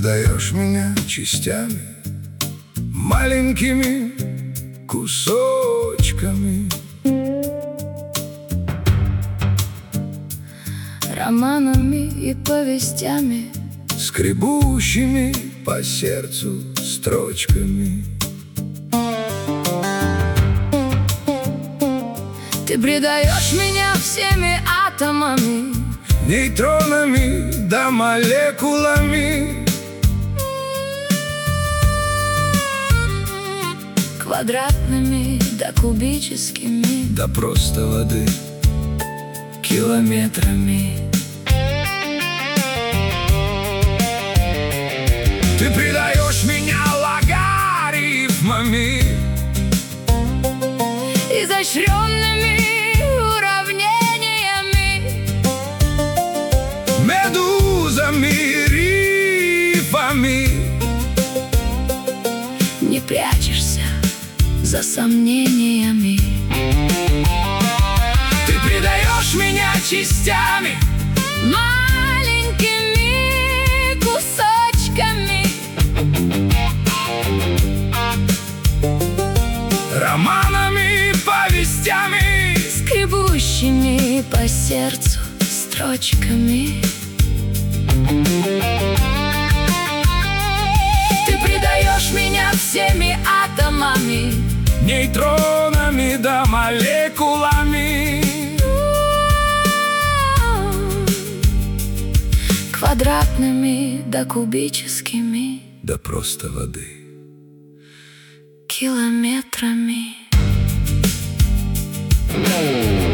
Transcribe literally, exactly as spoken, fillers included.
предаешь меня частями, маленькими кусочками. Романами и повестями, скребущими по сердцу строчками. Ты предаешь меня всеми атомами, нейтронами да молекулами, квадратными да кубическими, да просто воды километрами. Ты предаешь меня логарифмами, изощренными уравнениями, медузами, рифами. Не прячешься за сомнениями. Ты предаешь меня частями, маленькими кусочками, романами, повестями, скребущими по сердцу строчками. Ты предаешь меня всеми атомами, нейтронами да молекулами, квадратными да кубическими, да просто воды километрами. Oh